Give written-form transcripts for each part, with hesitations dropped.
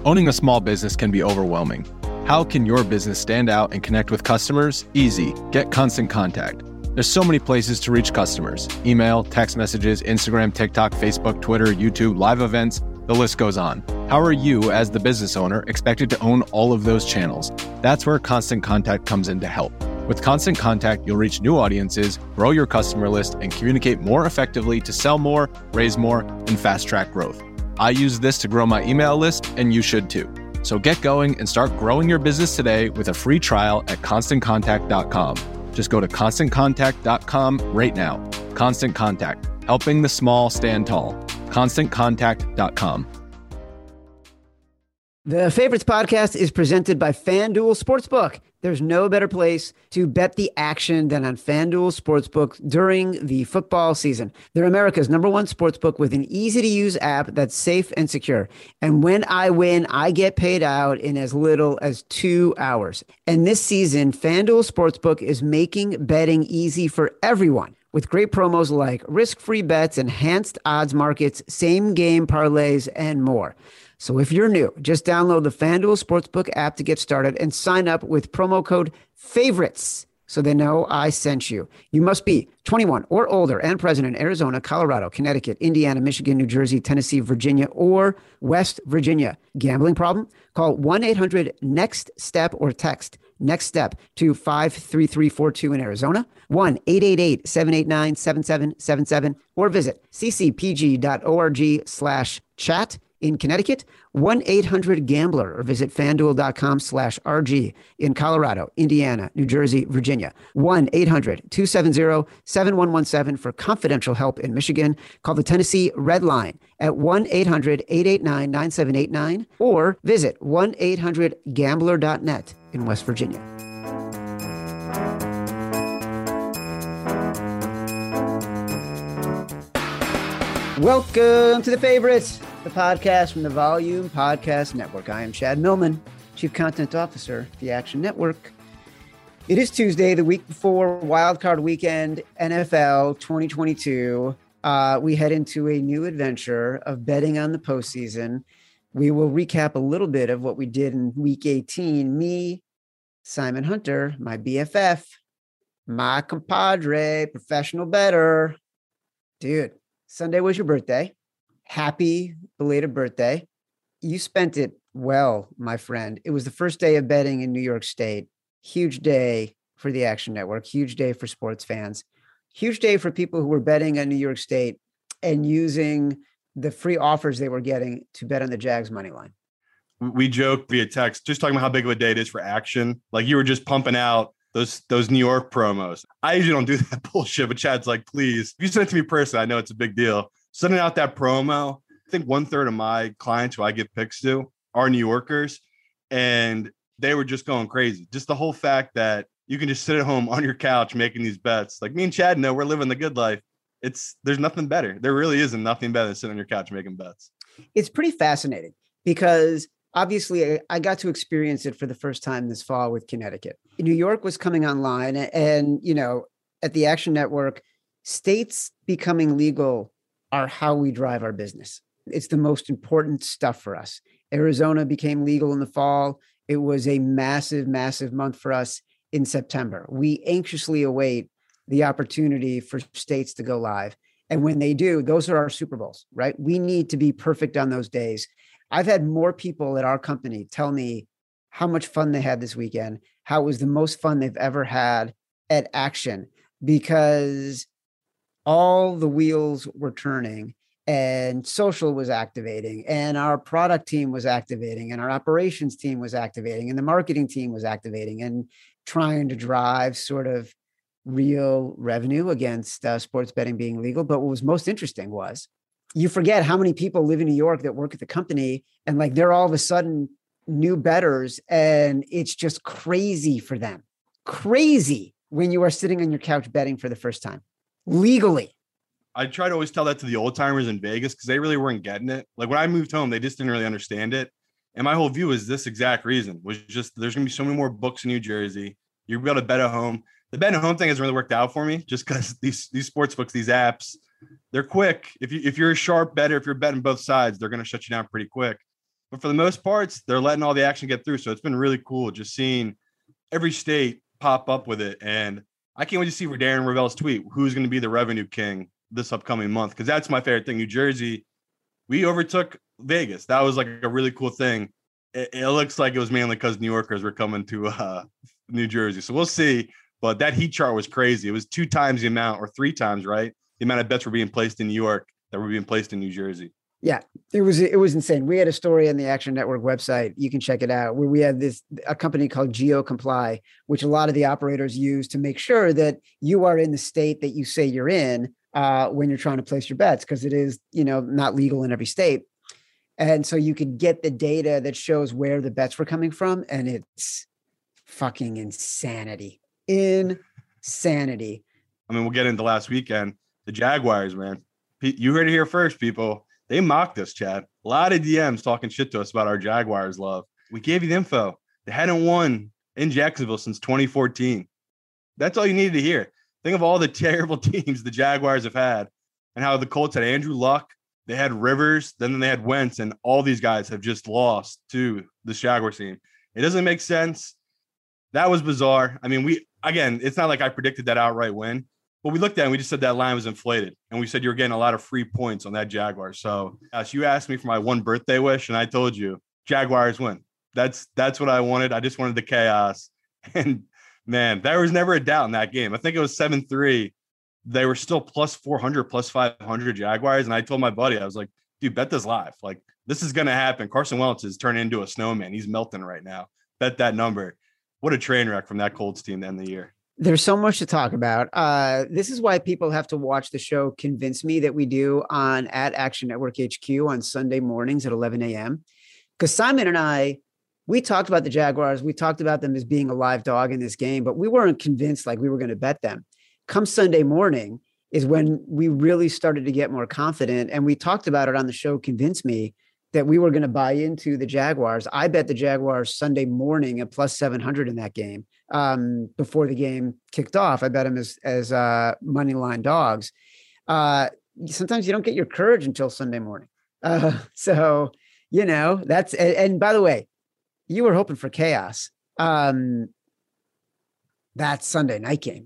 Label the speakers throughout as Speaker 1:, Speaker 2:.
Speaker 1: Owning a small business can be overwhelming. How can your business stand out and connect with customers? Easy. Get Constant Contact. There's so many places to reach customers. Email, text messages, Instagram, TikTok, Facebook, Twitter, YouTube, live events, the list goes on. How are you, as the business owner, expected to own all of those channels? That's where Constant Contact comes in to help. With Constant Contact, you'll reach new audiences, grow your customer list, and communicate more effectively to sell more, raise more, and fast-track growth. I use this to grow my email list, and you should too. So get going and start growing your business today with a free trial at ConstantContact.com. Just go to ConstantContact.com right now. Constant Contact, helping the small stand tall. ConstantContact.com.
Speaker 2: The Favorites podcast is presented by FanDuel Sportsbook. There's no better place to bet the action than on FanDuel Sportsbook during the football season. They're America's #1 sportsbook with an easy-to-use app that's safe and secure. And when I win, I get paid out in as little as 2 hours. And this season, FanDuel Sportsbook is making betting easy for everyone, with great promos like risk-free bets, enhanced odds markets, same-game parlays, and more. So if you're new, just download the FanDuel Sportsbook app to get started and sign up with promo code FAVORITES so they know I sent you. You must be 21 or older and present in Arizona, Colorado, Connecticut, Indiana, Michigan, New Jersey, Tennessee, Virginia, or West Virginia. Gambling problem? Call 1-800-NEXT-STEP or text NEXT STEP to 53342 in Arizona, 1-888-789-7777, or visit ccpg.org/chat. In Connecticut, 1-800-GAMBLER, or visit FanDuel.com/RG. In Colorado, Indiana, New Jersey, Virginia, 1-800-270-7117 for confidential help. In Michigan, call the Tennessee Red Line at 1-800-889-9789 or visit 1-800-GAMBLER.net in West Virginia. Welcome to The Favorites, the podcast from the Volume Podcast Network. I am Chad Millman, Chief Content Officer at the Action Network. It is Tuesday, the week before Wildcard Weekend, NFL 2022. We head into a new adventure of betting on the postseason. We will recap a little bit of what we did in Week 18. Me, Simon Hunter, my BFF, my compadre, professional bettor. Dude, Sunday was your birthday. Happy belated birthday. You spent it well, my friend. It was the first day of betting in New York State. Huge day for the Action Network. Huge day for sports fans. Huge day for people who were betting on New York State and using the free offers they were getting to bet on the Jags money line.
Speaker 3: We joked via text, just talking about how big of a day it is for Action. Like you were just pumping out those New York promos. I usually don't do that bullshit, but Chad's like, please, if you send it to me personally, I know it's a big deal. Sending out that promo, I think 1/3 of my clients who I give picks to are New Yorkers, and they were just going crazy. Just the whole fact that you can just sit at home on your couch making these bets. Like me and Chad know we're living the good life. There's nothing better. There really isn't nothing better than sitting on your couch making bets.
Speaker 2: It's pretty fascinating because obviously I got to experience it for the first time this fall with Connecticut. New York was coming online, and, you know, at the Action Network, states becoming legal are how we drive our business. It's the most important stuff for us. Arizona became legal in the fall. It was a massive, massive month for us in September. We anxiously await the opportunity for states to go live. And when they do, those are our Super Bowls, right? We need to be perfect on those days. I've had more people at our company tell me how much fun they had this weekend, how it was the most fun they've ever had at Action, because all the wheels were turning and social was activating and our product team was activating and our operations team was activating and the marketing team was activating and trying to drive sort of real revenue against sports betting being legal. But what was most interesting was you forget how many people live in New York that work at the company and like they're all of a sudden new bettors, and it's just crazy for them. Crazy when you are sitting on your couch betting for the first time legally.
Speaker 3: I try to always tell that to the old timers in Vegas because they really weren't getting it. Like when I moved home, they just didn't really understand it. And my whole view is this exact reason was just there's going to be so many more books in New Jersey. You'll be able to bet at home. The bet at home thing has really worked out for me just because these sports books, these apps, they're quick. If you're a sharp bettor, if you're betting both sides, they're going to shut you down pretty quick. But for the most parts, they're letting all the action get through. So it's been really cool just seeing every state pop up with it. And I can't wait to see for Darren Rovell's tweet, who's going to be the revenue king this upcoming month. Because that's my favorite thing. New Jersey, we overtook Vegas. That was like a really cool thing. It looks like it was mainly because New Yorkers were coming to New Jersey. So we'll see. But that heat chart was crazy. It was 2 times the amount, or 3 times, right? The amount of bets were being placed in New York that were being placed in New Jersey.
Speaker 2: Yeah, it was insane. We had a story on the Action Network website. You can check it out, where we had a company called GeoComply, which a lot of the operators use to make sure that you are in the state that you say you're in when you're trying to place your bets, because it is, not legal in every state. And so you could get the data that shows where the bets were coming from, and it's fucking insanity. Insanity.
Speaker 3: I mean, we'll get into last weekend. The Jaguars, man. You heard it here first, people. They mocked us, Chad. A lot of DMs talking shit to us about our Jaguars love. We gave you the info. They hadn't won in Jacksonville since 2014. That's all you needed to hear. Think of all the terrible teams the Jaguars have had, and how the Colts had Andrew Luck, they had Rivers, then they had Wentz, and all these guys have just lost to the Jaguars team. It doesn't make sense. That was bizarre. I mean, it's not like I predicted that outright win. But we looked at it and we just said that line was inflated. And we said you were getting a lot of free points on that Jaguar. So you asked me for my one birthday wish, and I told you Jaguars win. That's what I wanted. I just wanted the chaos. And man, there was never a doubt in that game. I think it was 7-3. They were still plus 400, plus 500 Jaguars. And I told my buddy, I was like, dude, bet this live. Like, this is going to happen. Carson Wentz is turning into a snowman. He's melting right now. Bet that number. What a train wreck from that Colts team to end the year.
Speaker 2: There's so much to talk about. This is why people have to watch the show Convince Me that we do at Action Network HQ on Sunday mornings at 11 a.m. Because Simon and I, we talked about the Jaguars. We talked about them as being a live dog in this game, but we weren't convinced like we were going to bet them. Come Sunday morning is when we really started to get more confident. And we talked about it on the show Convince Me that we were going to buy into the Jaguars. I bet the Jaguars Sunday morning at plus 700 in that game. Before the game kicked off, I bet them as money line dogs. Sometimes you don't get your courage until Sunday morning. So, that's, and by the way, you were hoping for chaos. That Sunday night game.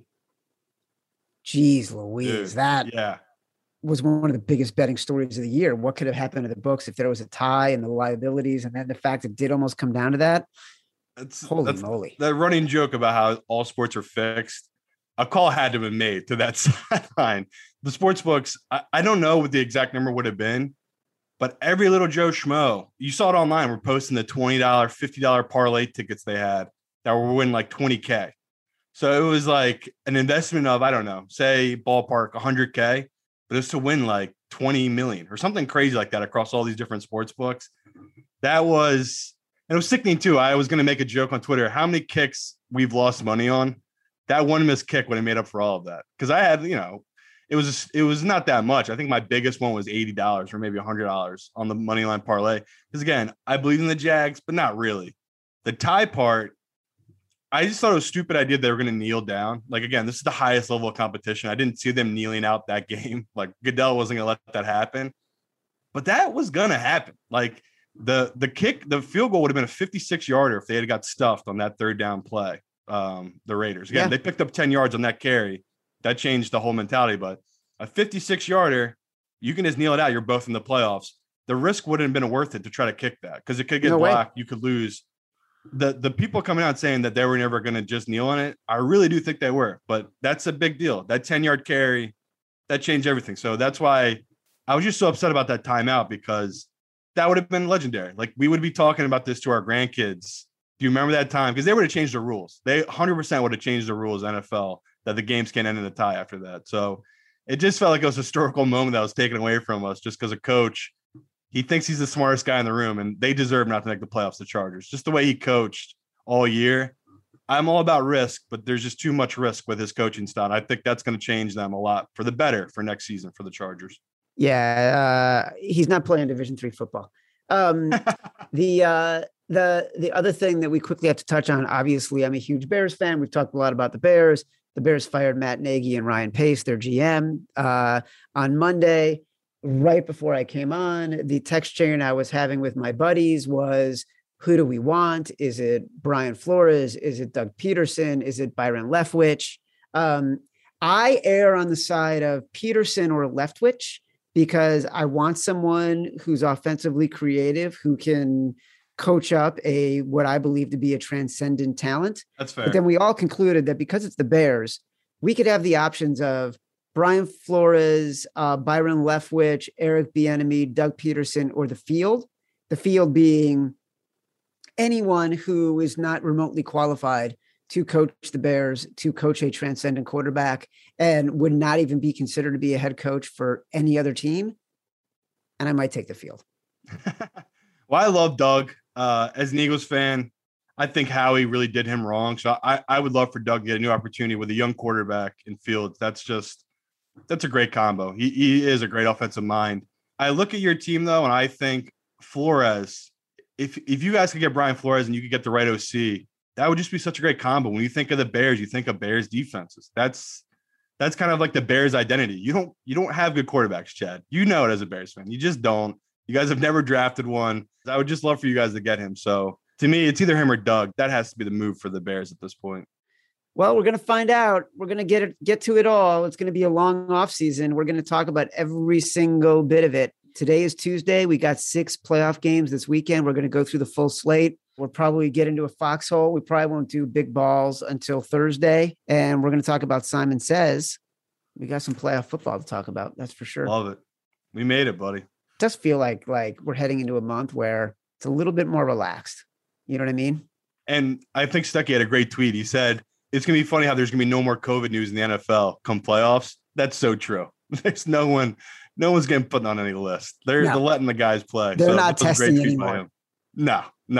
Speaker 2: Jeez Louise, that was one of the biggest betting stories of the year. What could have happened to the books if there was a tie and the liabilities, and then the fact it did almost come down to that? Holy moly.
Speaker 3: That running joke about how all sports are fixed. A call had to have been made to that sideline. The sports books, I don't know what the exact number would have been, but every little Joe Schmo, you saw it online, we're posting the $20, $50 parlay tickets they had that were winning like $20K. So it was like an investment of, I don't know, say ballpark $100K, but it's to win like 20 million or something crazy like that across all these different sports books. And it was sickening too. I was going to make a joke on Twitter, how many kicks we've lost money on. That one missed kick would have made up for all of that. Cause I had, it was not that much. I think my biggest one was $80 or maybe $100 on the money line parlay. Cause again, I believe in the Jags, but not really. The tie part, I just thought it was a stupid idea they were going to kneel down. Like, again, this is the highest level of competition. I didn't see them kneeling out that game. Like, Goodell wasn't going to let that happen. But that was going to happen. Like, the field goal would have been a 56-yarder if they had got stuffed on that third down play, the Raiders. Again, They picked up 10 yards on that carry. That changed the whole mentality. But a 56-yarder, you can just kneel it out. You're both in the playoffs. The risk wouldn't have been worth it to try to kick that because it could get blocked. You could lose. The people coming out saying that they were never going to just kneel on it, I really do think they were, but that's a big deal. That 10-yard carry, that changed everything. So that's why I was just so upset about that timeout, because that would have been legendary. Like, we would be talking about this to our grandkids. Do you remember that time? Because they would have changed the rules. They 100% would have changed the rules, NFL, that the games can't end in a tie after that. So it just felt like it was a historical moment that was taken away from us just because a coach, he thinks he's the smartest guy in the room, and they deserve not to make the playoffs, the Chargers. Just the way he coached all year. I'm all about risk, but there's just too much risk with his coaching style. I think that's going to change them a lot for the better for next season for the Chargers.
Speaker 2: Yeah, he's not playing Division III football. The other thing that we quickly have to touch on, obviously, I'm a huge Bears fan. We've talked a lot about the Bears. The Bears fired Matt Nagy and Ryan Pace, their GM, on Monday. right before I came on. The text chain I was having with my buddies was, who do we want? Is it Brian Flores? Is it Doug Peterson? Is it Byron Leftwich? I err on the side of Peterson or Leftwich because I want someone who's offensively creative, who can coach up what I believe to be a transcendent talent.
Speaker 3: That's fair.
Speaker 2: But then we all concluded that because it's the Bears, we could have the options of Brian Flores, Byron Leftwich, Eric Bieniemy, Doug Peterson, or the field. The field being anyone who is not remotely qualified to coach the Bears, to coach a transcendent quarterback, and would not even be considered to be a head coach for any other team. And I might take the field.
Speaker 3: Well, I love Doug. As an Eagles fan, I think Howie really did him wrong. So I would love for Doug to get a new opportunity with a young quarterback in Fields. That's a great combo. He is a great offensive mind. I look at your team, though, and I think Flores, if you guys could get Brian Flores and you could get the right OC, that would just be such a great combo. When you think of the Bears, you think of Bears defenses. That's kind of like the Bears identity. You don't have good quarterbacks, Chad. You know it as a Bears fan. You just don't. You guys have never drafted one. I would just love for you guys to get him. So to me, it's either him or Doug. That has to be the move for the Bears at this point.
Speaker 2: Well, we're going to find out. We're going to get to it all. It's going to be a long off season. We're going to talk about every single bit of it. Today is Tuesday. We got 6 playoff games this weekend. We're going to go through the full slate. We'll probably get into a foxhole. We probably won't do big balls until Thursday. And we're going to talk about Simon Says. We got some playoff football to talk about. That's for sure.
Speaker 3: Love it. We made it, buddy. It
Speaker 2: does feel like we're heading into a month where it's a little bit more relaxed. You know what I mean?
Speaker 3: And I think Stuckey had a great tweet. He said, it's going to be funny how there's going to be no more COVID news in the NFL come playoffs. That's so true. There's no one's getting put on any list. They're letting the guys play.
Speaker 2: They're not testing anymore.
Speaker 3: No,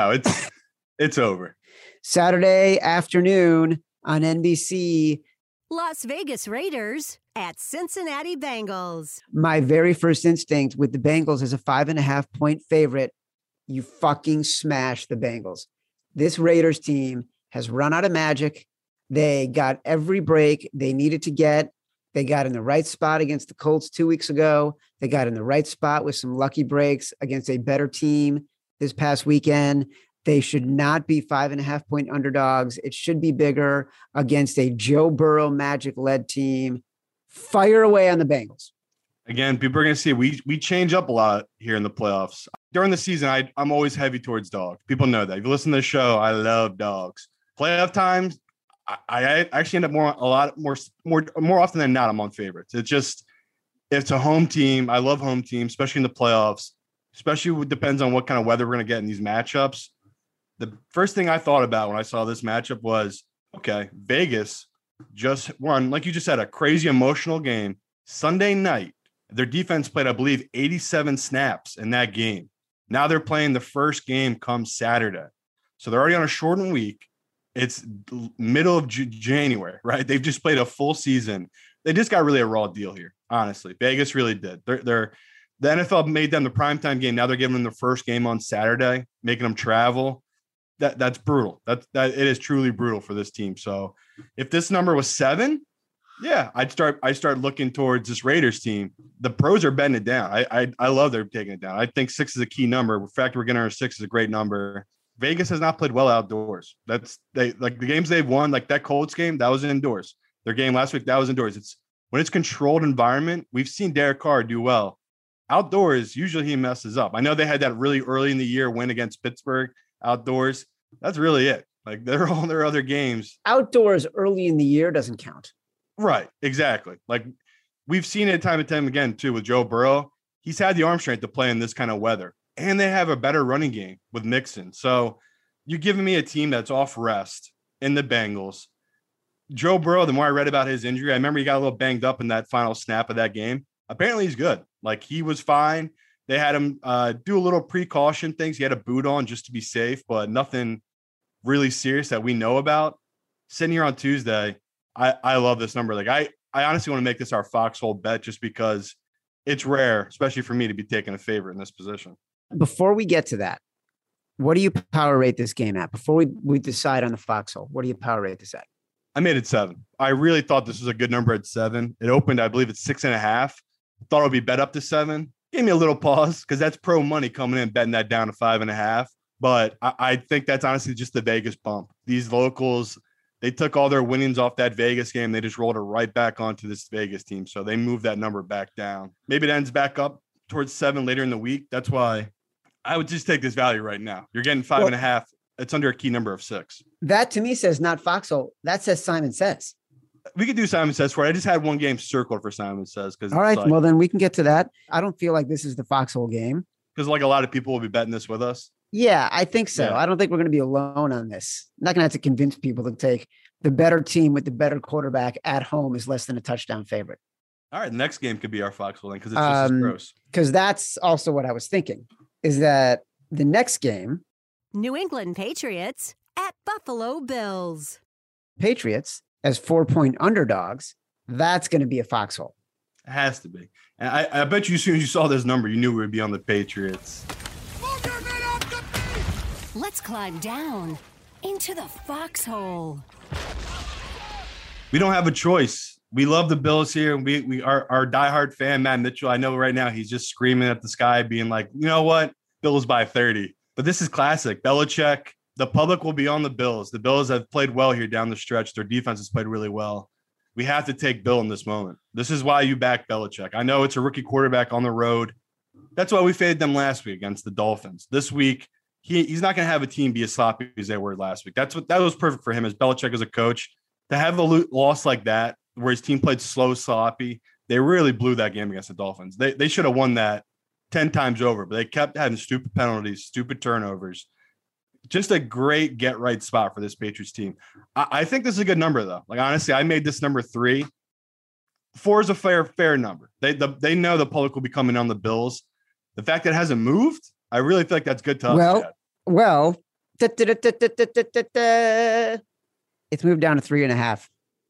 Speaker 3: it's over.
Speaker 2: Saturday afternoon on NBC.
Speaker 4: Las Vegas Raiders at Cincinnati Bengals.
Speaker 2: My very first instinct with the Bengals as a 5.5-point favorite, you fucking smash the Bengals. This Raiders team has run out of magic. They got every break they needed to get. They got in the right spot against the Colts 2 weeks ago. They got in the right spot with some lucky breaks against a better team this past weekend. They should not be 5.5-point underdogs. It should be bigger against a Joe Burrow magic-led team. Fire away on the Bengals.
Speaker 3: Again, people are going to see we change up a lot here in the playoffs. During the season, I'm always heavy towards dogs. People know that. If you listen to the show, I love dogs. Playoff times, I actually end up more often than not, I'm on favorites. It's a home team. I love home teams, especially in the playoffs, especially it depends on what kind of weather we're going to get in these matchups. The first thing I thought about when I saw this matchup was, okay, Vegas just won, like you just said, a crazy emotional game Sunday night. Their defense played, I believe, 87 snaps in that game. Now they're playing the first game come Saturday. So they're already on a shortened week. It's middle of January, right? They've just played a full season. They just got really a raw deal here, honestly. Vegas really did. The NFL made them the primetime game. Now they're giving them the first game on Saturday, making them travel. That's brutal. That it is truly brutal for this team. So if this number was 7, yeah, I start looking towards this Raiders team. The pros are betting it down. I love they're taking it down. I think 6 is a key number. The fact we're getting our 6 is a great number. Vegas has not played well outdoors. The games they've won, like that Colts game, that was indoors. Their game last week, that was indoors. It's when it's controlled environment. We've seen Derek Carr do well. Outdoors, usually he messes up. I know they had that really early in the year win against Pittsburgh outdoors. That's really it. Like they're all their other games.
Speaker 2: Outdoors early in the year doesn't count.
Speaker 3: Right. Exactly. Like we've seen it time and time again too with Joe Burrow. He's had the arm strength to play in this kind of weather. And they have a better running game with Mixon. So you're giving me a team that's off rest in the Bengals. Joe Burrow, the more I read about his injury, I remember he got a little banged up in that final snap of that game. Apparently he's good. Like he was fine. They had him do a little precaution things. He had a boot on just to be safe, but nothing really serious that we know about. Sitting here on Tuesday, I love this number. Like I honestly want to make this our foxhole bet just because it's rare, especially for me to be taking a favorite in this position.
Speaker 2: Before we get to that, what do you power rate this game at? Before we decide on the foxhole, what do you power rate this at?
Speaker 3: I made it 7. I really thought this was a good number at 7. It opened, I believe it's 6.5. Thought it would be bet up to 7. gave me a little pause because that's pro money coming in, betting that down to 5.5. But I think that's honestly just the Vegas bump. These locals, they took all their winnings off that Vegas game. They just rolled it right back onto this Vegas team. So they moved that number back down. Maybe it ends back up towards 7 later in the week. That's why I would just take this value right now. You're getting 5.5. It's under a key number of 6.
Speaker 2: That to me says not Foxhole. That says Simon Says.
Speaker 3: We could do Simon Says for it. I just had one game circled for Simon Says.
Speaker 2: All right. Well, then we can get to that. I don't feel like this is the Foxhole game.
Speaker 3: Because like a lot of people will be betting this with us.
Speaker 2: Yeah, I think so.
Speaker 3: Yeah.
Speaker 2: I don't think we're going to be alone on this. I'm not going to have to convince people to take the better team with the better quarterback at home is less than a touchdown favorite.
Speaker 3: All right. The next game could be our Foxhole then because it's just as gross.
Speaker 2: Because that's also what I was thinking is that the next game,
Speaker 4: New England Patriots at Buffalo Bills.
Speaker 2: Patriots as 4-point underdogs, that's going to be a Foxhole.
Speaker 3: It has to be. And I bet you as soon as you saw this number, you knew we would be on the Patriots.
Speaker 4: Let's climb down into the Foxhole.
Speaker 3: We don't have a choice. We love the Bills here. We are our diehard fan, Matt Mitchell. I know right now he's just screaming at the sky, being like, you know what? Bills by 30. But this is classic. Belichick, the public will be on the Bills. The Bills have played well here down the stretch. Their defense has played really well. We have to take Bill in this moment. This is why you back Belichick. I know it's a rookie quarterback on the road. That's why we faded them last week against the Dolphins. This week, he's not going to have a team be as sloppy as they were last week. That was perfect for him as Belichick as a coach. To have a loss like that, where his team played slow, sloppy, they really blew that game against the Dolphins. They should have won that 10 times over, but they kept having stupid penalties, stupid turnovers. Just a great get-right spot for this Patriots team. I think this is a good number, though. Like, honestly, I made this number 3. 4 is a fair number. They know the public will be coming on the Bills. The fact that it hasn't moved, I really feel like that's good to us.
Speaker 2: Well, it's moved down to 3.5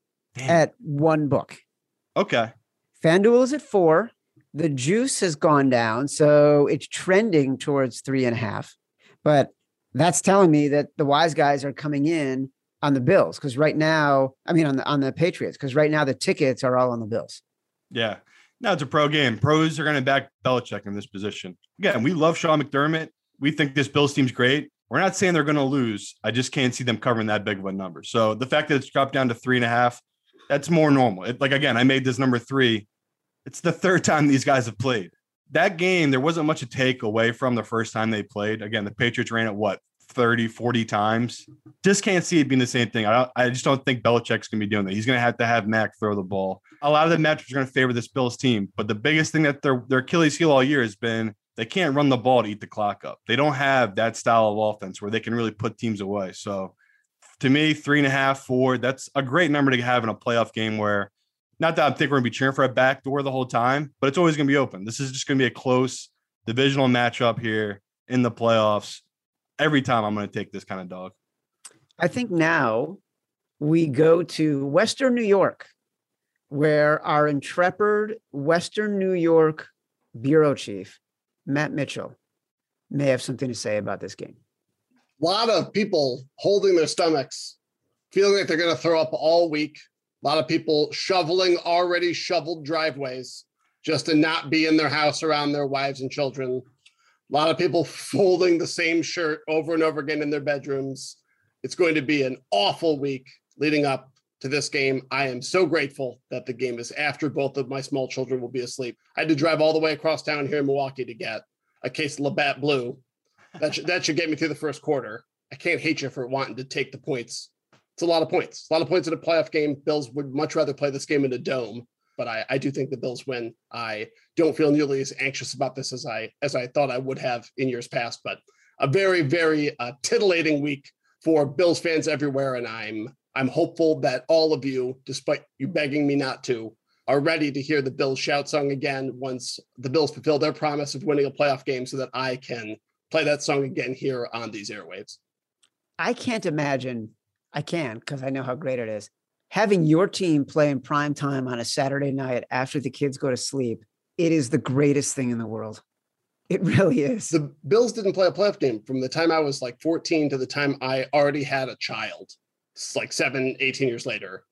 Speaker 2: at one book.
Speaker 3: Okay.
Speaker 2: FanDuel is at 4. The juice has gone down, so it's trending towards 3.5. But that's telling me that the wise guys are coming in on the Bills because right now, on the Patriots, because right now the tickets are all on the Bills.
Speaker 3: Yeah. No, it's a pro game. Pros are going to back Belichick in this position. Again, we love Sean McDermott. We think this Bills team's great. We're not saying they're going to lose. I just can't see them covering that big of a number. So the fact that it's dropped down to 3.5, that's more normal. Again, I made this number 3. It's the third time these guys have played. That game, there wasn't much to take away from the first time they played. Again, the Patriots ran it, 30, 40 times. Just can't see it being the same thing. I just don't think Belichick's going to be doing that. He's going to have Mac throw the ball. A lot of the matchups are going to favor this Bills team. But the biggest thing that their Achilles heel all year has been they can't run the ball to eat the clock up. They don't have that style of offense where they can really put teams away. So to me, 3.5, 4, that's a great number to have in a playoff game where not that I think we're going to be cheering for a backdoor the whole time, but it's always going to be open. This is just going to be a close divisional matchup here in the playoffs. Every time I'm going to take this kind of dog.
Speaker 2: I think now we go to Western New York, where our intrepid Western New York bureau chief, Matt Mitchell, may have something to say about this game.
Speaker 5: A lot of people holding their stomachs, feeling like they're going to throw up all week. A lot of people shoveling already shoveled driveways just to not be in their house around their wives and children. A lot of people folding the same shirt over and over again in their bedrooms. It's going to be an awful week leading up to this game. I am so grateful that the game is after both of my small children will be asleep. I had to drive all the way across town here in Milwaukee to get a case of Labatt Blue. That should get me through the first quarter. I can't hate you for wanting to take the points. It's a lot of points. A lot of points in a playoff game. Bills would much rather play this game in a dome, but I do think the Bills win. I don't feel nearly as anxious about this as I thought I would have in years past, but a very, very titillating week for Bills fans everywhere. And I'm hopeful that all of you, despite you begging me not to, are ready to hear the Bills shout song again once the Bills fulfill their promise of winning a playoff game so that I can play that song again here on these airwaves.
Speaker 2: I can't imagine. I can, because I know how great it is. Having your team play in prime time on a Saturday night after the kids go to sleep, it is the greatest thing in the world. It really is.
Speaker 5: The Bills didn't play a playoff game from the time I was like 14 to the time I already had a child. It's like 18 years later.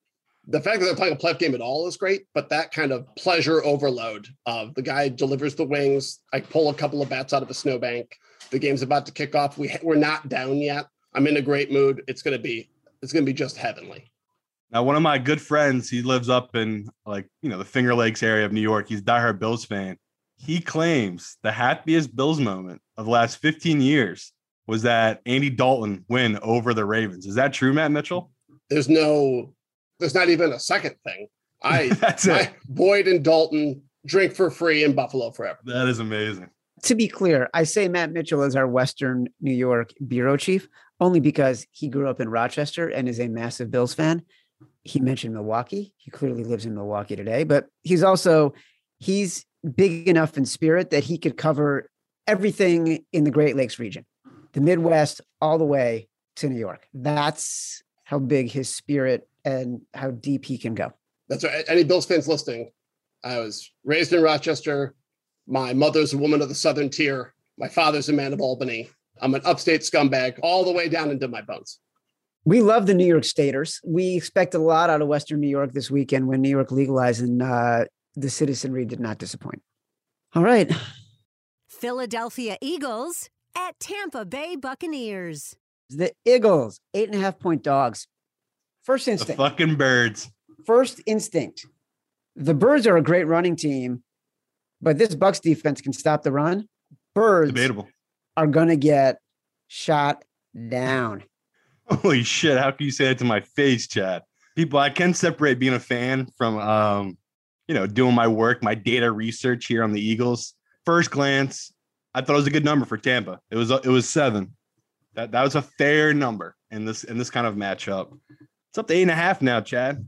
Speaker 5: The fact that they're playing a playoff game at all is great, but that kind of pleasure overload of the guy delivers the wings. I pull a couple of bats out of a snowbank. The game's about to kick off. We're not down yet. I'm in a great mood. It's going to be just heavenly.
Speaker 3: Now, one of my good friends, he lives up in the Finger Lakes area of New York. He's a diehard Bills fan. He claims the happiest Bills moment of the last 15 years was that Andy Dalton win over the Ravens. Is that true, Matt Mitchell?
Speaker 5: There's not even a second thing.
Speaker 3: That's it.
Speaker 5: Boyd and Dalton drink for free in Buffalo forever.
Speaker 3: That is amazing.
Speaker 2: To be clear, I say Matt Mitchell is our Western New York bureau chief only because he grew up in Rochester and is a massive Bills fan. He mentioned Milwaukee. He clearly lives in Milwaukee today, but he's big enough in spirit that he could cover everything in the Great Lakes region, the Midwest, all the way to New York. That's how big his spirit and how deep he can go.
Speaker 5: That's right. Any Bills fans listening, I was raised in Rochester. My mother's a woman of the Southern tier. My father's a man of Albany. I'm an upstate scumbag all the way down into my bones.
Speaker 2: We love the New York Staters. We expect a lot out of Western New York this weekend when New York legalized, and the citizenry did not disappoint. All right.
Speaker 4: Philadelphia Eagles at Tampa Bay Buccaneers.
Speaker 2: The Eagles, 8.5-point dogs. First instinct.
Speaker 3: The fucking Birds.
Speaker 2: First instinct. The Birds are a great running team, but this Bucs defense can stop the run. Birds
Speaker 3: Debatable.
Speaker 2: Are going to get shot down.
Speaker 3: Holy shit. How can you say that to my face, Chad? People, I can separate being a fan from, doing my work, my data research here on the Eagles. First glance, I thought it was a good number for Tampa. It was 7. That was a fair number in this kind of matchup. It's up to 8.5 now, Chad.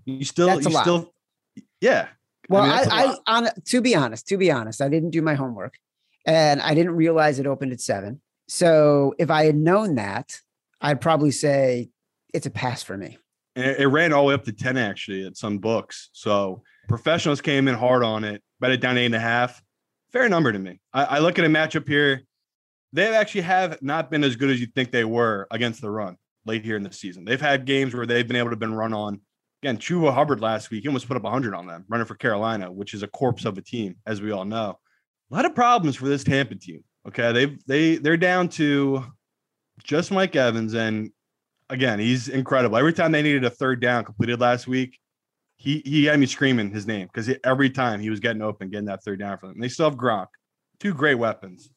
Speaker 3: Yeah.
Speaker 2: Well, to be honest, I didn't do my homework and I didn't realize it opened at 7. So if I had known that, I'd probably say it's a pass for me.
Speaker 3: And it ran all the way up to 10 actually at some books. So professionals came in hard on it, bet it down 8.5. Fair number to me. I look at a matchup here. They actually have not been as good as you think they were against the run late here in the season. They've had games where they've been able to run on. Again, Chuba Hubbard last week, he almost put up 100 on them, running for Carolina, which is a corpse of a team, as we all know. A lot of problems for this Tampa team. Okay, they're down to just Mike Evans, and again, he's incredible. Every time they needed a third down completed last week, he had me screaming his name because every time he was getting open, getting that third down for them. And they still have Gronk, 2 great weapons.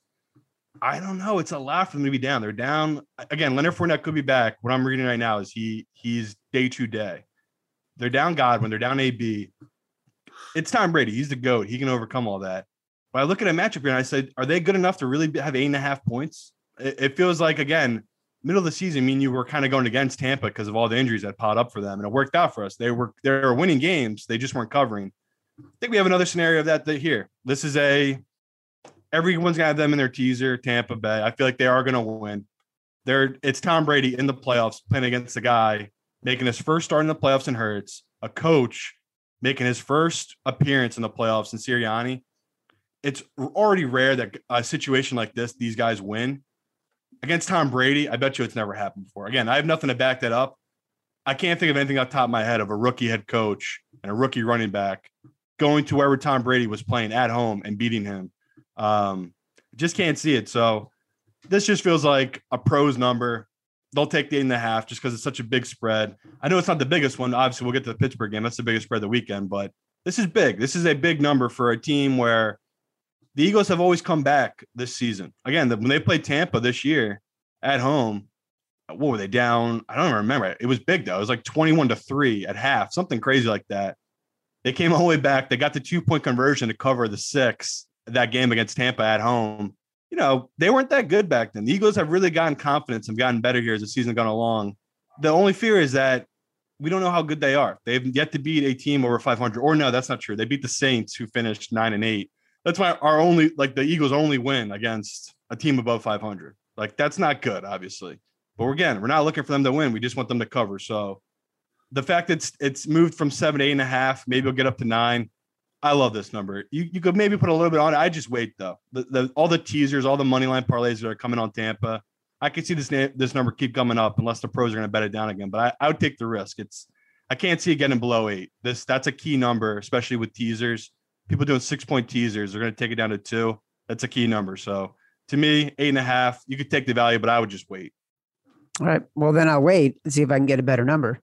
Speaker 3: I don't know. It's a lot for them to be down. They're down again. Leonard Fournette could be back. What I'm reading right now is he's day to day. They're down Godwin. They're down AB. It's Tom Brady. He's the GOAT. He can overcome all that. But I look at a matchup here and I said, are they good enough to really have 8.5 points? It feels like, again, middle of the season, you were kind of going against Tampa because of all the injuries that piled up for them. And it worked out for us. They were winning games. They just weren't covering. I think we have another scenario of that here. This is everyone's going to have them in their teaser, Tampa Bay. I feel like they are going to win. It's Tom Brady in the playoffs playing against a guy making his first start in the playoffs in Hurts, a coach making his first appearance in the playoffs in Sirianni. It's already rare that a situation like this, these guys win. Against Tom Brady, I bet you it's never happened before. Again, I have nothing to back that up. I can't think of anything off the top of my head of a rookie head coach and a rookie running back going to wherever Tom Brady was playing at home and beating him. Just can't see it. So this just feels like a pros number. They'll take the 8.5 just because it's such a big spread. I know it's not the biggest one. Obviously, we'll get to the Pittsburgh game. That's the biggest spread of the weekend, but this is big. This is a big number for a team where the Eagles have always come back this season. Again, when they played Tampa this year at home, what were they down? I don't even remember. It was big, though. It was like 21-3 at half, something crazy like that. They came all the way back. They got the 2-point conversion to cover the 6 that game against Tampa at home. They weren't that good back then. The Eagles have really gotten confidence and gotten better here as the season gone along. The only fear is that we don't know how good they are. They've yet to beat a team over 500. Or no, that's not true. They beat the Saints, who finished 9-8. That's why the Eagles only win against a team above 500. That's not good, obviously. But we're not looking for them to win. We just want them to cover. So the fact that it's moved from 7 to 8.5, maybe we'll get up to 9. I love this number. You could maybe put a little bit on it. I just wait, though. All the teasers, all the money line parlays that are coming on Tampa, I could see this number keep coming up unless the pros are going to bet it down again. But I would take the risk. I can't see it getting below 8. That's a key number, especially with teasers. People doing 6-point teasers, they're going to take it down to 2. That's a key number. So to me, 8.5, you could take the value, but I would just wait.
Speaker 2: All right. Well, then I'll wait and see if I can get a better number.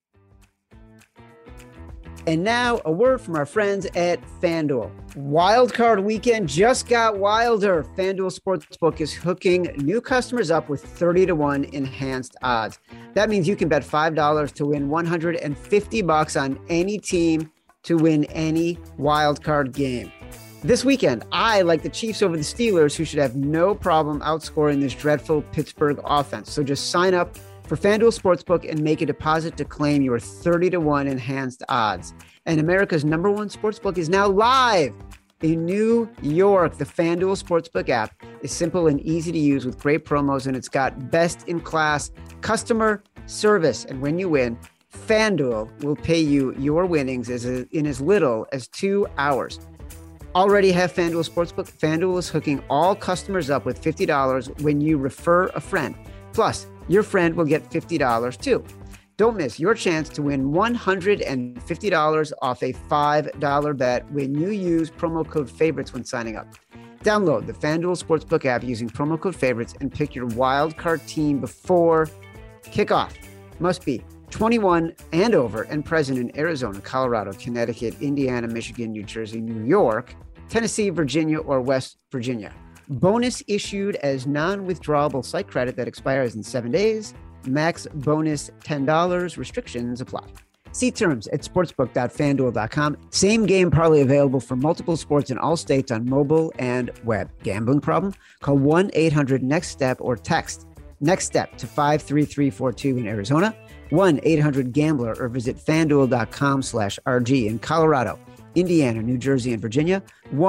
Speaker 2: And now a word from our friends at FanDuel. Wildcard weekend just got wilder. FanDuel Sportsbook is hooking new customers up with 30-1 enhanced odds. That means you can bet $5 to win $150 on any team to win any wildcard game. This weekend, I like the Chiefs over the Steelers, who should have no problem outscoring this dreadful Pittsburgh offense. So just sign up for FanDuel Sportsbook and make a deposit to claim your 30-1 enhanced odds. And America's #1 sportsbook is now live in New York. The FanDuel Sportsbook app is simple and easy to use with great promos, and it's got best-in-class customer service. And when you win, FanDuel will pay you your winnings in as little as 2 hours. Already have FanDuel Sportsbook? FanDuel is hooking all customers up with $50 when you refer a friend. Plus, your friend will get $50 too. Don't miss your chance to win $150 off a $5 bet when you use promo code FAVORITES when signing up. Download the FanDuel Sportsbook app using promo code FAVORITES and pick your wildcard team before kickoff. Must be 21 and over and present in Arizona, Colorado, Connecticut, Indiana, Michigan, New Jersey, New York, Tennessee, Virginia, or West Virginia. Bonus issued as non-withdrawable site credit that expires in 7 days. Max bonus $10. Restrictions apply. See terms at sportsbook.fanduel.com. Same game parlay available for multiple sports in all states on mobile and web. Gambling problem? Call 1-800-NEXT-STEP or text NEXT STEP to 53342 in Arizona, 1-800-GAMBLER, or visit fanduel.com/RG in Colorado, Indiana, New Jersey, and Virginia,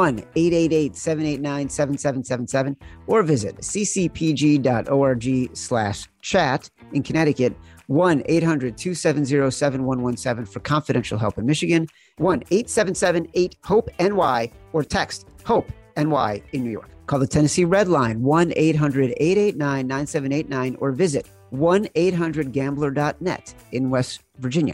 Speaker 2: 1-888-789-7777, or visit ccpg.org/chat in Connecticut, 1-800-270-7117 for confidential help in Michigan, 1-877-8-HOPE-NY, or text HOPE-NY in New York. Call the Tennessee Red Line, 1-800-889-9789, or visit 1-800-GAMBLER.net in West Virginia.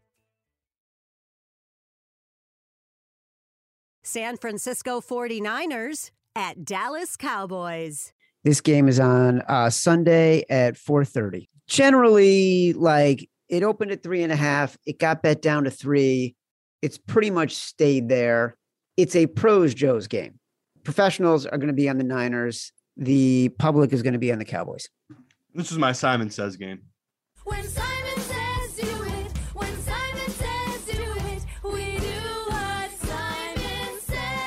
Speaker 4: San Francisco 49ers at Dallas Cowboys.
Speaker 2: This game is on Sunday at 4:30. Generally, it opened at 3.5. It got bet down to 3. It's pretty much stayed there. It's a pros Joe's game. Professionals are going to be on the Niners. The public is going to be on the Cowboys.
Speaker 3: This is my Simon Says game.
Speaker 6: When Simon says do it, when Simon says do it, we do what Simon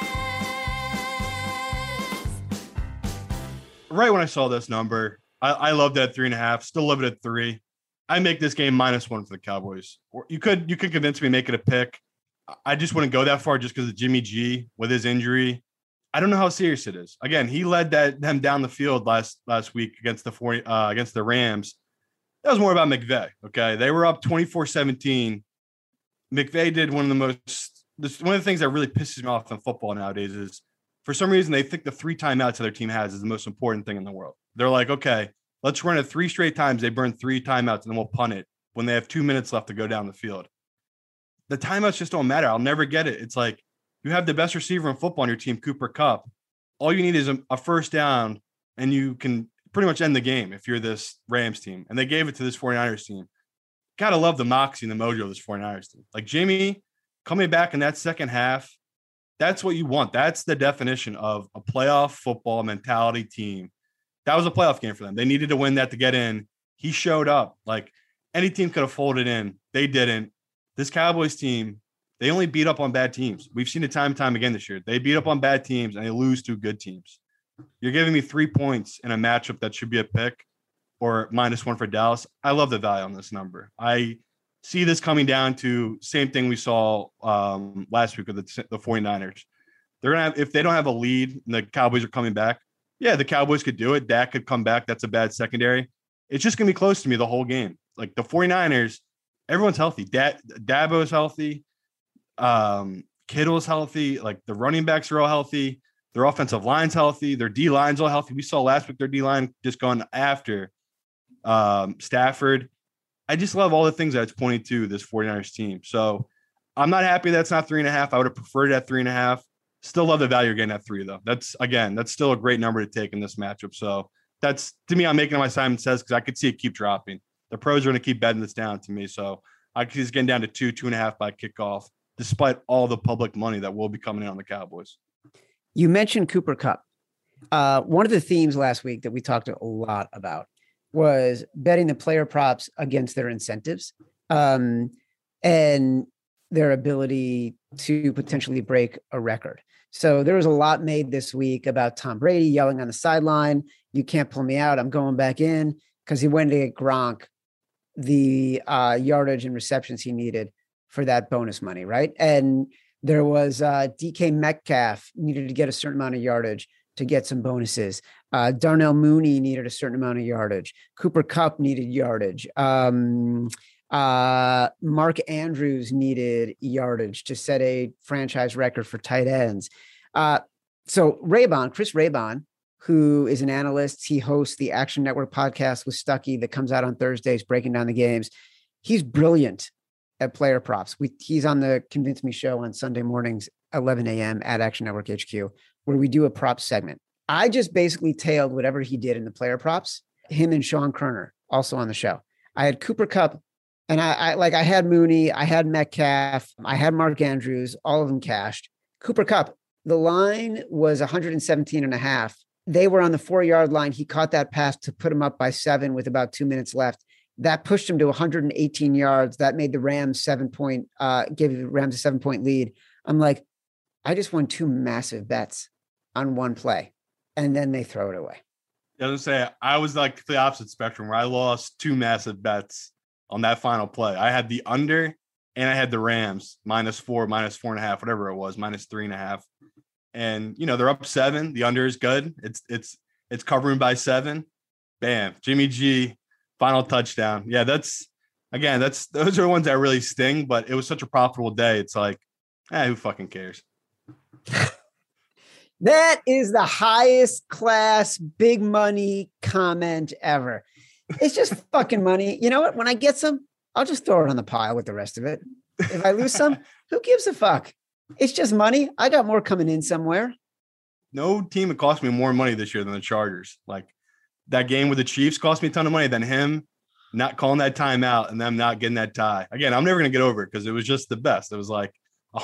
Speaker 6: says.
Speaker 3: Right when I saw this number, I loved it at 3.5. Still love it at 3. I make this game -1 for the Cowboys. Or you could convince me to make it a pick. I just wouldn't go that far just because of Jimmy G with his injury. I don't know how serious it is. Again, he led them down the field last week against the Rams. That was more about McVay. Okay, they were up 24-17. McVay did one of the things that really pisses me off in football nowadays is for some reason they think the 3 timeouts their team has is the most important thing in the world. They're like, okay, let's run it 3 straight times. They burn 3 timeouts and then we'll punt it when they have 2 minutes left to go down the field. The timeouts just don't matter. I'll never get it. It's like you have the best receiver in football on your team, Cooper Kupp. All you need is a first down, and you can pretty much end the game if you're this Rams team. And they gave it to this 49ers team. Gotta love the moxie and the mojo of this 49ers team. Like Jimmy coming back in that second half, that's what you want. That's the definition of a playoff football mentality team. That was a playoff game for them. They needed to win that to get in. He showed up. Like any team could have folded in. They didn't. This Cowboys team, they only beat up on bad teams. We've seen it time and time again this year. They beat up on bad teams and they lose to good teams. You're giving me 3 points in a matchup that should be a pick or -1 for Dallas. I love the value on this number. I see this coming down to same thing we saw last week with the 49ers. They're going to have, if they don't have a lead and the Cowboys are coming back, yeah, the Cowboys could do it. Dak could come back. That's a bad secondary. It's just going to be close to me the whole game. Like the 49ers, everyone's healthy. Dabo's healthy. Kittle's healthy. Like the running backs are all healthy. Their offensive line's healthy. Their D line's all healthy. We saw last week their D line just going after Stafford. I just love all the things that's pointing to this 49ers team. So I'm not happy that's not 3.5. I would have preferred it at 3.5. Still love the value you're getting at 3, though. That's still a great number to take in this matchup. So that's, to me, I'm making my Simon Says because I could see it keep dropping. The pros are going to keep betting this down to me. So I could see it's getting down to 2.5 by kickoff, despite all the public money that will be coming in on the Cowboys.
Speaker 2: You mentioned Cooper Kupp. One of the themes last week that we talked a lot about was betting the player props against their incentives and their ability to potentially break a record. So there was a lot made this week about Tom Brady yelling on the sideline, "You can't pull me out. I'm going back in," because he went to get Gronk the yardage and receptions he needed for that bonus money, right? And there was DK Metcalf needed to get a certain amount of yardage to get some bonuses. Darnell Mooney needed a certain amount of yardage. Cooper Kupp needed yardage. Mark Andrews needed yardage to set a franchise record for tight ends. So Chris Raybon, who is an analyst, he hosts the Action Network podcast with Stuckey that comes out on Thursdays, breaking down the games. He's brilliant at player props. He's on the Convince Me show on Sunday mornings, 11 a.m. at Action Network HQ, where we do a prop segment. I just basically tailed whatever he did in the player props, him and Sean Kerner, also on the show. I had Cooper Kupp, and I had Mooney, I had Metcalf, I had Mark Andrews, all of them cashed. Cooper Kupp, the line was 117.5. They were on the 4-yard line. He caught that pass to put him up by 7 with about 2 minutes left. That pushed him to 118 yards. That made the Rams gave the Rams a 7-point lead. I'm like, I just won 2 massive bets on one play, and then they throw it away.
Speaker 3: I was gonna say, I was like the opposite spectrum where I lost 2 massive bets on that final play. I had the under and I had the Rams -4, -4.5, whatever it was, -3.5. And they're up 7. The under is good. It's covering by 7. Bam, Jimmy G, final touchdown. Yeah, those are the ones that really sting. But it was such a profitable day. It's like, who fucking cares?
Speaker 2: That is the highest class big money comment ever. It's just fucking money. You know what? When I get some, I'll just throw it on the pile with the rest of it. If I lose some, who gives a fuck? It's just money. I got more coming in somewhere.
Speaker 3: No team had cost me more money this year than the Chargers. Like that game with the Chiefs cost me a ton of money than him not calling that timeout and them not getting that tie. Again, I'm never going to get over it because it was just the best. It was like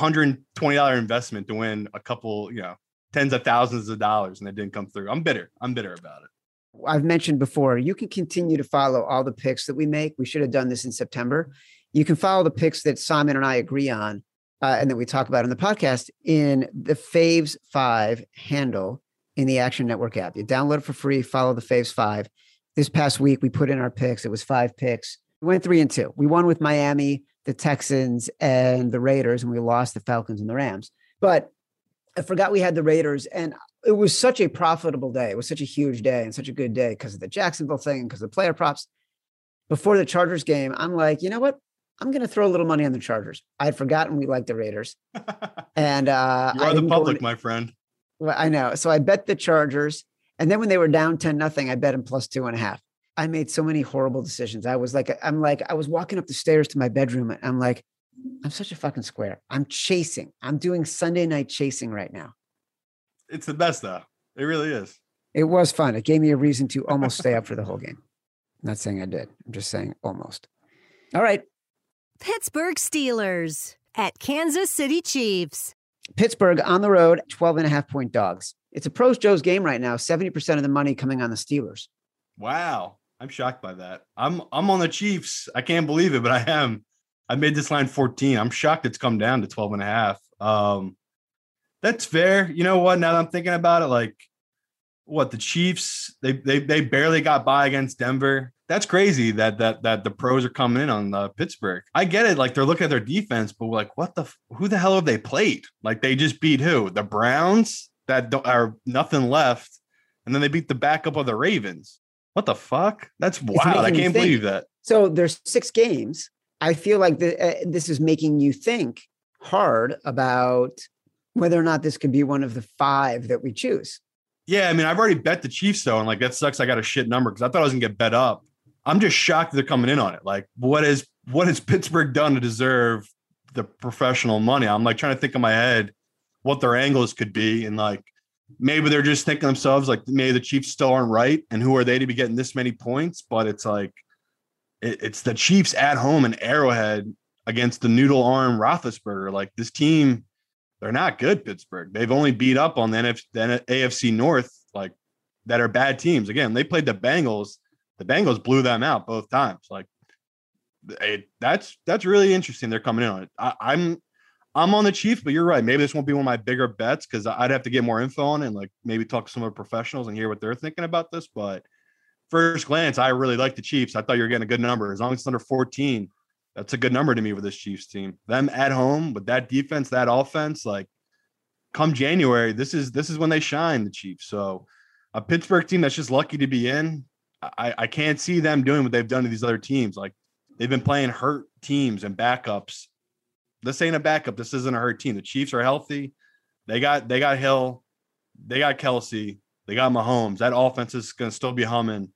Speaker 3: $120 investment to win a couple, tens of thousands of dollars, and it didn't come through. I'm bitter about it.
Speaker 2: I've mentioned before, you can continue to follow all the picks that we make. We should have done this in September. You can follow the picks that Simon and I agree on and that we talk about in the podcast in the Faves 5 handle in the Action Network app. You download it for free, follow the Faves 5. This past week, we put in our picks. It was 5 picks. We went 3-2. We won with Miami, the Texans, and the Raiders, and we lost the Falcons and the Rams. But I forgot we had the Raiders, and it was such a profitable day. It was such a huge day and such a good day because of the Jacksonville thing, because of the player props. Before the Chargers game, I'm like, you know what? I'm going to throw a little money on the Chargers. I had forgotten we liked the Raiders. And
Speaker 3: you are the public, my friend.
Speaker 2: Well, I know. So I bet the Chargers. And then when they were down 10-0, I bet them +2.5. I made so many horrible decisions. I was walking up the stairs to my bedroom. And I'm like, I'm such a fucking square. I'm chasing. I'm doing Sunday night chasing right now.
Speaker 3: It's the best, though. It really is.
Speaker 2: It was fun. It gave me a reason to almost stay up for the whole game. I'm not saying I did. I'm just saying almost. All right.
Speaker 4: Pittsburgh Steelers at Kansas City Chiefs.
Speaker 2: Pittsburgh on the road, 12.5-point dogs. It's a pros Joe's game right now. 70% of the money coming on the Steelers.
Speaker 3: Wow. I'm shocked by that. I'm on the Chiefs. I can't believe it, but I am. I made this line 14. I'm shocked it's come down to 12.5. That's fair. You know what? Now that I'm thinking about it, the Chiefs, they barely got by against Denver. That's crazy that the pros are coming in on Pittsburgh. I get it. Like they're looking at their defense, but who the hell have they played? Like they just beat who? The Browns that are nothing left. And then they beat the backup of the Ravens. What the fuck? That's wild. I can't believe that.
Speaker 2: So there's 6 games. I feel like this is making you think hard about whether or not this could be one of the 5 that we choose.
Speaker 3: Yeah, I mean, I've already bet the Chiefs though, and that sucks. I got a shit number because I thought I was gonna get bet up. I'm just shocked they're coming in on it. Like, what has Pittsburgh done to deserve the professional money? I'm like trying to think in my head what their angles could be. And like, maybe they're just thinking themselves, like, maybe the Chiefs still aren't right. And who are they to be getting this many points? But it's like, it's the Chiefs at home in Arrowhead against the noodle arm Roethlisberger. Like, this team, they're not good, Pittsburgh. They've only beat up on the AFC North, like, that are bad teams. Again, they played the Bengals. The Bengals blew them out both times. Like, that's really interesting. They're coming in on it. I'm on the Chiefs, but you're right. Maybe this won't be one of my bigger bets because I'd have to get more info on it and like maybe talk to some of the professionals and hear what they're thinking about this. But first glance, I really like the Chiefs. I thought you were getting a good number. As long as it's under 14, that's a good number to me with this Chiefs team. Them at home with that defense, that offense, like, come January, this is when they shine, the Chiefs. So a Pittsburgh team that's just lucky to be in, I can't see them doing what they've done to these other teams. Like, they've been playing hurt teams and backups. This ain't a backup. This isn't a hurt team. The Chiefs are healthy. They got Hill. They got Kelsey. They got Mahomes. That offense is going to still be humming.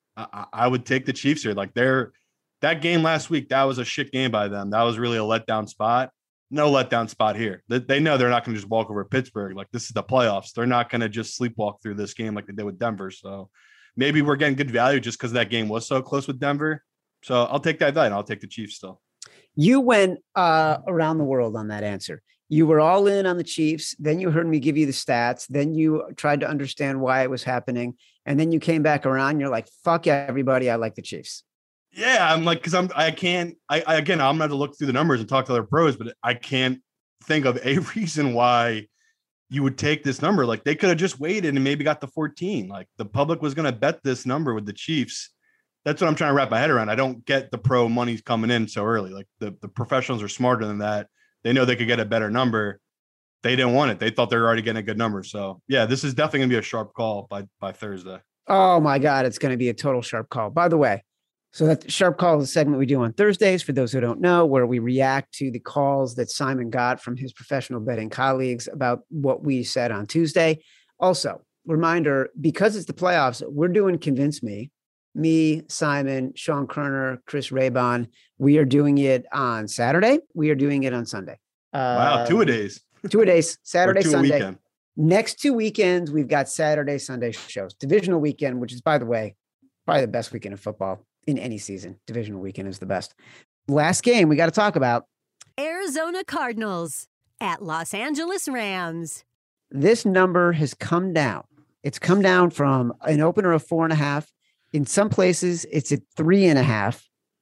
Speaker 3: I would take the Chiefs here. Like, that game last week, that was a shit game by them. That was really a letdown spot. No letdown spot here. They know they're not going to just walk over Pittsburgh. Like, this is the playoffs. They're not going to just sleepwalk through this game like they did with Denver. So maybe we're getting good value just because that game was so close with Denver. So I'll take that bet. I'll take the Chiefs still.
Speaker 2: You went around the world on that answer. You were all in on the Chiefs. Then you heard me give you the stats. Then you tried to understand why it was happening. And then you came back around. You're like, fuck everybody. I like the Chiefs.
Speaker 3: Yeah, I'm like, because I'm going to have to look through the numbers and talk to other pros, but I can't think of a reason why you would take this number. Like, they could have just waited and maybe got the 14. Like, the public was going to bet this number with the Chiefs. That's what I'm trying to wrap my head around. I don't get the pro money's coming in so early. Like, the professionals are smarter than that. They know they could get a better number. They didn't want it. They thought they were already getting a good number. So yeah, this is definitely going to be a sharp call by Thursday.
Speaker 2: Oh my God, it's going to be a total sharp call. By the way, so that sharp call is a segment we do on Thursdays, for those who don't know, where we react to the calls that Simon got from his professional betting colleagues about what we said on Tuesday. Also, reminder, because it's the playoffs, we're doing Convince Me, Simon, Sean Kerner, Chris Raybon. We are doing it on Saturday. We are doing it on Sunday.
Speaker 3: Wow, 2 a days.
Speaker 2: 2 a days, Saturday, Sunday.
Speaker 3: Weekend.
Speaker 2: Next 2 weekends, we've got Saturday, Sunday shows. Divisional weekend, which is, by the way, probably the best weekend of football in any season. Divisional weekend is the best. Last game we got to talk about.
Speaker 4: Arizona Cardinals at Los Angeles Rams.
Speaker 2: This number has come down. It's come down from an opener of 4.5. In some places, it's at 3.5.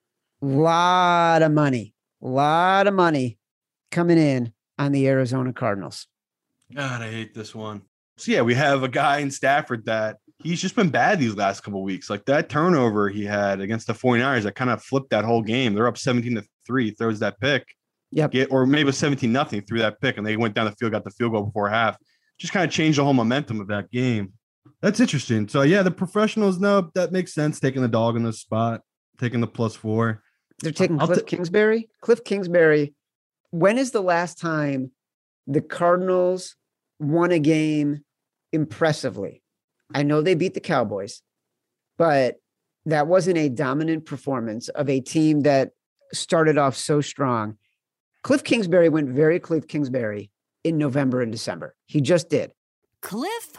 Speaker 2: Lot of money coming in on the Arizona Cardinals.
Speaker 3: God, I hate this one. So yeah, we have a guy in Stafford that he's just been bad these last couple of weeks. Like, that turnover he had against the 49ers that kind of flipped that whole game. They're up 17-3, throws that pick.
Speaker 2: Yep.
Speaker 3: Or maybe it was 17-0, threw that pick, and they went down the field, got the field goal before half. Just kind of changed the whole momentum of that game. That's interesting. So yeah, the professionals know that makes sense, taking the dog in this spot, taking the +4.
Speaker 2: They're taking Cliff Kingsbury. Cliff Kingsbury. When is the last time the Cardinals won a game impressively? I know they beat the Cowboys, but that wasn't a dominant performance of a team that started off so strong. Cliff Kingsbury went very Cliff Kingsbury in November and December. He just did.
Speaker 4: Cliff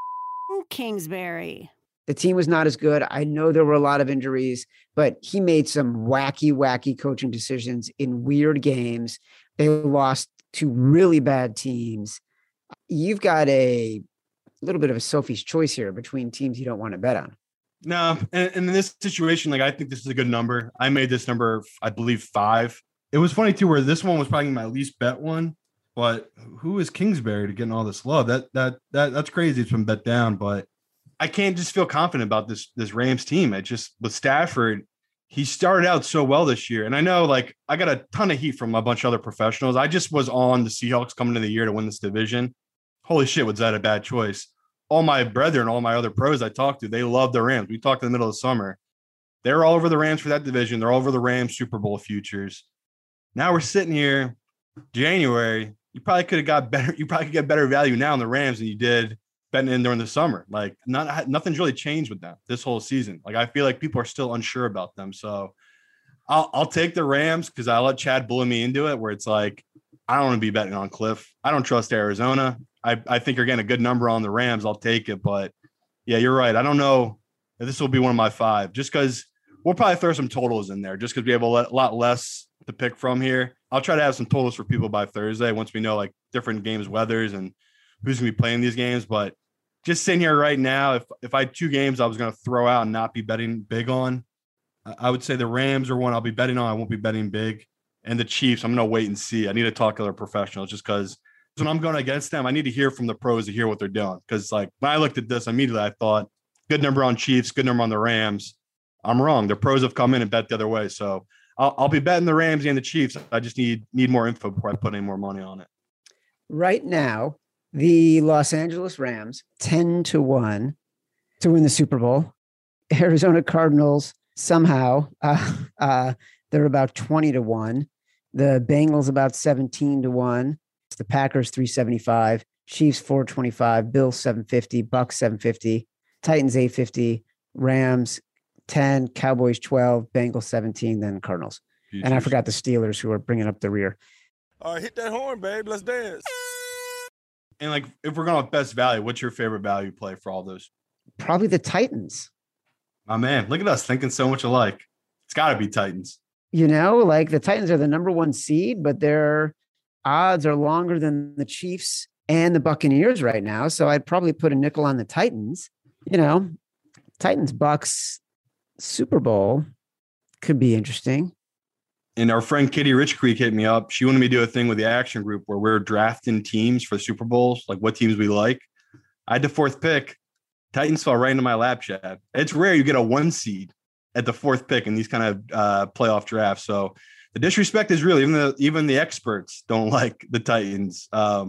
Speaker 4: Kingsbury.
Speaker 2: The team was not as good. I know there were a lot of injuries, but he made some wacky coaching decisions in weird games. They lost to really bad teams. You've got a little bit of a Sophie's choice here between teams you don't want to bet on.
Speaker 3: No, and in this situation, like, I think this is a good number. I made this number, I believe, 5. It was funny too, where this one was probably my least bet one. But who is Kingsbury to getting all this love? That's crazy. It's been bet down, but I can't just feel confident about this Rams team. It just, with Stafford, he started out so well this year. And I know, like, I got a ton of heat from a bunch of other professionals. I just was on the Seahawks coming into the year to win this division. Holy shit, was that a bad choice? All my brethren, all my other pros I talked to, they love the Rams. We talked in the middle of the summer. They're all over the Rams for that division. They're all over the Rams Super Bowl futures. Now we're sitting here, January. You probably could have got better. You probably could get better value now in the Rams than you did betting in during the summer. Like nothing's really changed with them this whole season. Like I feel like people are still unsure about them. So I'll take the Rams because I let Chad bully me into it where it's like, I don't want to be betting on Cliff. I don't trust Arizona. I think you're getting a good number on the Rams. I'll take it. But yeah, you're right. I don't know if this will be one of my 5 just because we'll probably throw some totals in there just because we have a lot less to pick from here. I'll try to have some totals for people by Thursday once we know like different games, weathers, and who's going to be playing these games. But just sitting here right now, if I had 2 games I was going to throw out and not be betting big on, I would say the Rams are one I'll be betting on. I won't be betting big. And the Chiefs, I'm going to wait and see. I need to talk to other professionals just because when I'm going against them, I need to hear from the pros to hear what they're doing. Because like when I looked at this, immediately I thought, good number on Chiefs, good number on the Rams. I'm wrong. The pros have come in and bet the other way. So I'll be betting the Rams and the Chiefs. I just need more info before I put any more money on it.
Speaker 2: Right now, the Los Angeles Rams 10-1 to win the Super Bowl. Arizona Cardinals somehow they're about 20-1. The Bengals about 17-1. The Packers 375. Chiefs 425. Bills 750. Bucks 750. Titans 850. Rams 10. Cowboys 12. Bengals 17. Then Cardinals. And I forgot the Steelers who are bringing up the rear.
Speaker 7: All right, hit that horn, babe. Let's dance.
Speaker 3: And like, if we're going with best value, what's your favorite value play for all those?
Speaker 2: Probably the Titans.
Speaker 3: Oh man, look at us thinking so much alike. It's got to be Titans.
Speaker 2: You know, like the Titans are the number 1 seed, but their odds are longer than the Chiefs and the Buccaneers right now. So I'd probably put a nickel on the Titans. You know, Titans Bucks Super Bowl could be interesting.
Speaker 3: And our friend Kitty Rich Creek hit me up. She wanted me to do a thing with the action group where we're drafting teams for Super Bowls, like what teams we like. I had the 4th pick. Titans fell right into my lap, Chad. It's rare you get a 1 seed at the 4th pick in these kind of playoff drafts. So the disrespect is real. Even the experts don't like the Titans.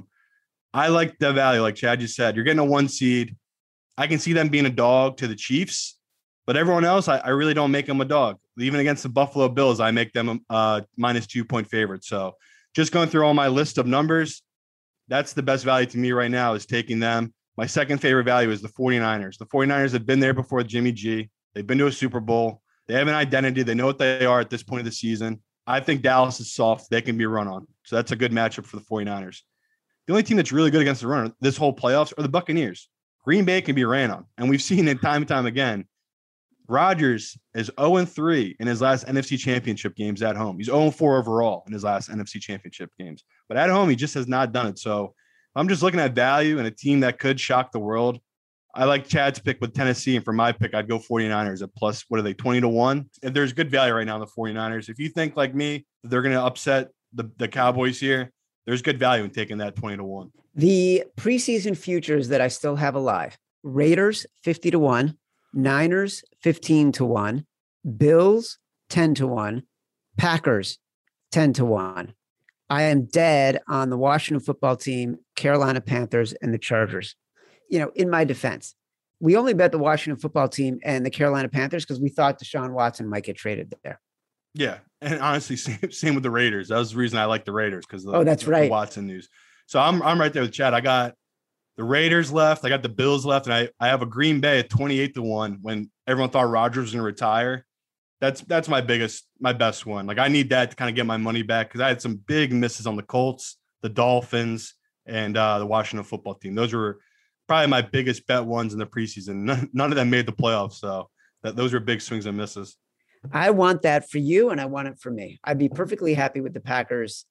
Speaker 3: I like the value, like Chad just said. You're getting a 1 seed. I can see them being a dog to the Chiefs, but everyone else, I really don't make them a dog. Even against the Buffalo Bills, I make them minus 2-point favorites. So just going through all my list of numbers, that's the best value to me right now is taking them. My second favorite value is the 49ers. The 49ers have been there before Jimmy G. They've been to a Super Bowl. They have an identity. They know what they are at this point of the season. I think Dallas is soft. They can be run on. So that's a good matchup for the 49ers. The only team that's really good against the run this whole playoffs are the Buccaneers. Green Bay can be ran on. And we've seen it time and time again. Rodgers is 0-3 in his last NFC championship games at home. He's 0-4 overall in his last NFC championship games. But at home, he just has not done it. So I'm just looking at value and a team that could shock the world. I like Chad's pick with Tennessee. And for my pick, I'd go 49ers at plus, what are they, 20-1? If there's good value right now in the 49ers. If you think like me, that they're going to upset the Cowboys here, there's good value in taking that 20-1.
Speaker 2: The preseason futures that I still have alive: Raiders 50-1, Niners 15-1, Bills 10-1, Packers 10-1. I am dead on the Washington football team, Carolina Panthers, and the Chargers. You know, in my defense, we only bet the Washington football team and the Carolina Panthers because we thought Deshaun Watson might get traded there.
Speaker 3: Yeah. And honestly, same with the Raiders. That was the reason I like the Raiders because
Speaker 2: that's right.
Speaker 3: The Watson news. So I'm right there with Chad. I got the Raiders left. I got the Bills left. And I have a Green Bay at 28-1 when everyone thought Rodgers was going to retire. That's my best one. Like I need that to kind of get my money back because I had some big misses on the Colts, the Dolphins, and the Washington football team. Those were probably my biggest bet ones in the preseason. None of them made the playoffs. So those were big swings and misses.
Speaker 2: I want that for you, and I want it for me. I'd be perfectly happy with the Packers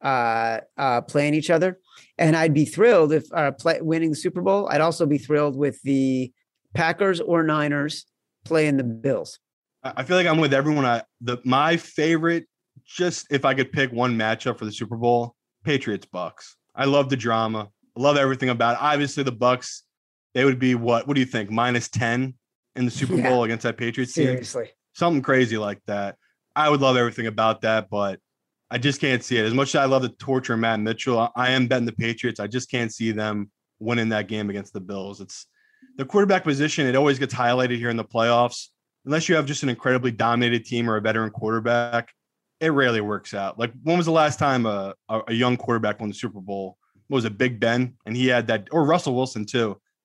Speaker 2: playing each other, and I'd be thrilled if winning the Super Bowl. I'd also be thrilled with the Packers or Niners playing the Bills.
Speaker 3: I feel like I'm with everyone. My favorite, just if I could pick one matchup for the Super Bowl, Patriots Bucks. I love the drama. I love everything about it. Obviously, the Bucks, they would be what do you think? -10 in the Super Bowl against that Patriots team?
Speaker 2: Seriously.
Speaker 3: Something crazy like that. I would love everything about that, but I just can't see it. As much as I love the torture of Matt Mitchell, I am betting the Patriots. I just can't see them winning that game against the Bills. It's the quarterback position. It always gets highlighted here in the playoffs. Unless you have just an incredibly dominated team or a veteran quarterback, it rarely works out. Like when was the last time a young quarterback won the Super Bowl? What was it, Big Ben? And he had that, or Russell Wilson too.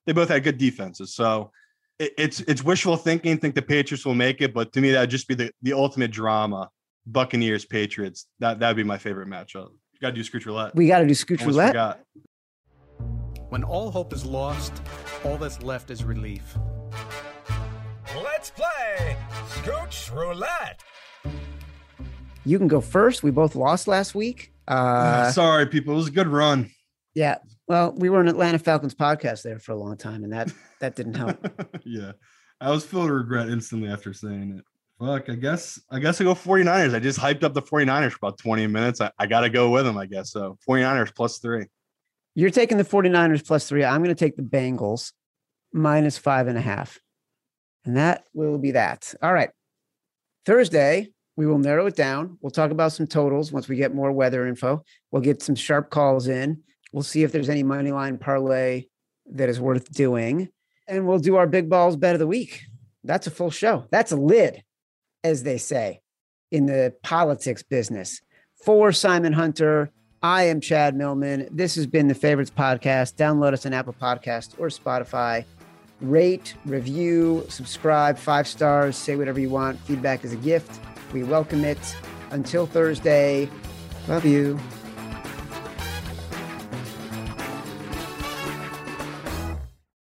Speaker 3: they both had good defenses. So it's wishful thinking. Think the Patriots will make it, but to me that'd just be the ultimate drama. Buccaneers Patriots. That'd be my favorite matchup. You got to do Scooch Roulette.
Speaker 2: We got to do Scooch
Speaker 3: Almost
Speaker 2: Roulette.
Speaker 3: forgot.
Speaker 8: When all hope is lost, all that's left is relief.
Speaker 7: Let's play Scooch Roulette.
Speaker 2: You can go first. We both lost last week.
Speaker 3: Sorry, people. It was a good run.
Speaker 2: Yeah. Well, we were an Atlanta Falcons podcast there for a long time, and that didn't help.
Speaker 3: Yeah. I was filled with regret instantly after saying it. Fuck, I guess I go 49ers. I just hyped up the 49ers for about 20 minutes. I got to go with them, I guess. So 49ers +3.
Speaker 2: You're taking the 49ers +3. I'm going to take the Bengals -5.5. And that will be that. All right. Thursday, we will narrow it down. We'll talk about some totals once we get more weather info. We'll get some sharp calls in. We'll see if there's any money line parlay that is worth doing. And we'll do our big balls bet of the week. That's a full show. That's a lid, as they say in the politics business. For Simon Hunter, I am Chad Millman. This has been the Favorites Podcast. Download us on Apple Podcasts or Spotify. Rate, review, subscribe, 5 stars, say whatever you want. Feedback is a gift. We welcome it. Until Thursday, love you.